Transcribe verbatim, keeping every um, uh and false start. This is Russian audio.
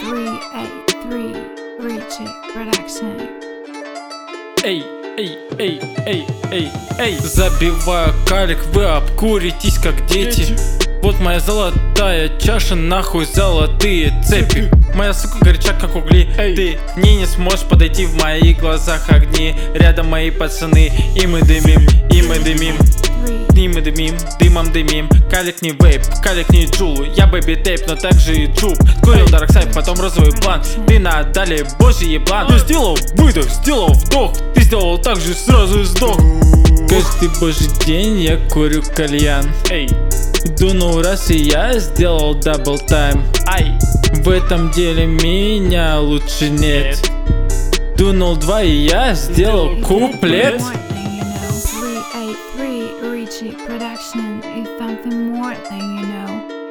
three eight three Richie Production. Эй, эй, эй, эй, эй, эй. Забиваю калик, вы обкуритесь как дети. Вот моя золотая чаша, нахуй золотые цепи. Моя сука горяча как угли. Ты к ней не сможешь подойти, в моих глазах огни. Рядом мои пацаны, и мы дымим, и мы дымим. И мы дымим, дымом дымим. Калик не вейп, калик не джул. Я бэби тейп, но также и джуб. Курил дарксайд, потом розовый план. Ты надали божий еблан. Я сделал выдох, сделал вдох. Ты сделал так же, сразу сдох. Каждый божий день я курю кальян. Эй, дунул раз и я сделал дабл тайм. Ай, в этом деле меня лучше нет. Дунул два и я сделал куплет. three eight three Richie Production is something more than you know.